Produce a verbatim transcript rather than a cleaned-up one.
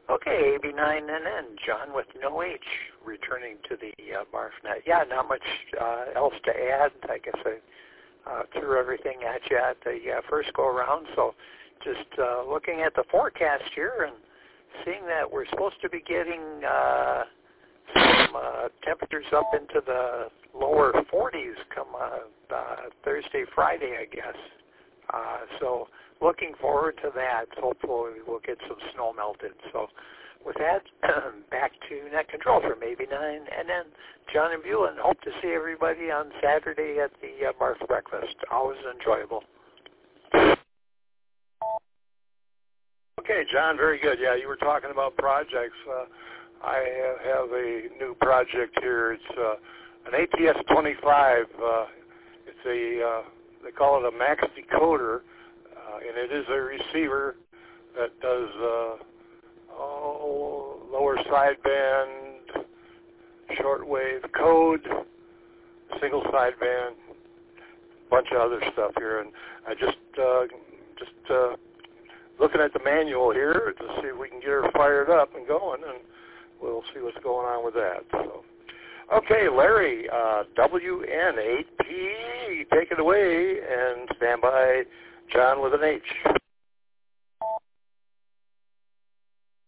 Okay, A B nine N N, John with no H, returning to the uh, BARFnet. Yeah, not much uh, else to add. I guess I uh, threw everything at you at the uh, first go-around, so just uh, looking at the forecast here and seeing that we're supposed to be getting uh, some uh, temperatures up into the lower forties come uh, uh, Thursday, Friday, I guess. Uh, so looking forward to that. Hopefully we'll get some snow melted. So with that, back to Net Control from A B nine, and then John and Beulah. Hope to see everybody on Saturday at the uh, Barf Breakfast. Always enjoyable. Okay, John, very good. Yeah, you were talking about projects. Uh, I have a new project here. It's uh, an A T S twenty-five. Uh, it's a, uh, they call it a max decoder, uh, and it is a receiver that does uh, oh, lower sideband, shortwave code, single sideband, bunch of other stuff here. And I just, uh, just uh, looking at the manual here to see if we can get her fired up and going, and we'll see what's going on with that. So, okay, Larry, uh, W N eight P, take it away, and stand by, John with an H.